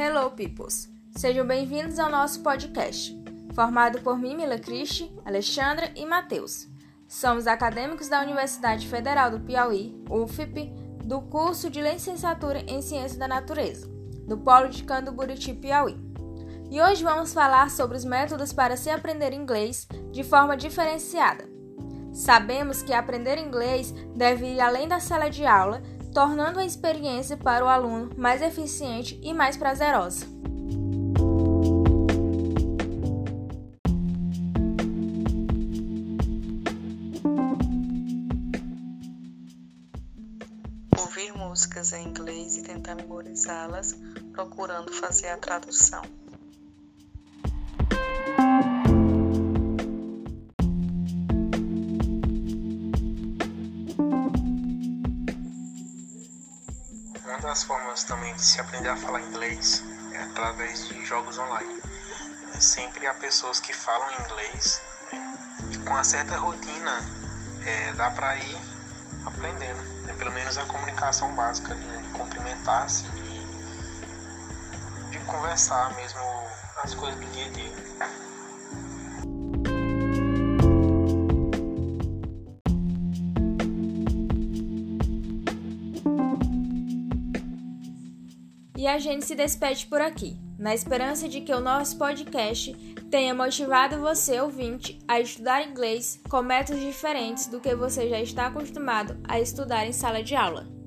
Hello, peoples! Sejam bem-vindos ao nosso podcast, formado por mim, Mila Cristi, Alexandra e Matheus. Somos acadêmicos da Universidade Federal do Piauí, UFP, do curso de Licenciatura em Ciência da Natureza, do Polo de Canto-Buriti, Piauí. E hoje vamos falar sobre os métodos para se aprender inglês de forma diferenciada. Sabemos que aprender inglês deve ir além da sala de aula, tornando a experiência para o aluno mais eficiente e mais prazerosa. Ouvir músicas em inglês e tentar memorizá-las, procurando fazer a tradução. Uma das formas também de se aprender a falar inglês é através de jogos online. Sempre há pessoas que falam inglês, e com uma certa rotina dá para ir aprendendo. Pelo menos a comunicação básica, de cumprimentar-se, de conversar mesmo as coisas do dia a dia. E a gente se despede por aqui, na esperança de que o nosso podcast tenha motivado você, ouvinte, a estudar inglês com métodos diferentes do que você já está acostumado a estudar em sala de aula.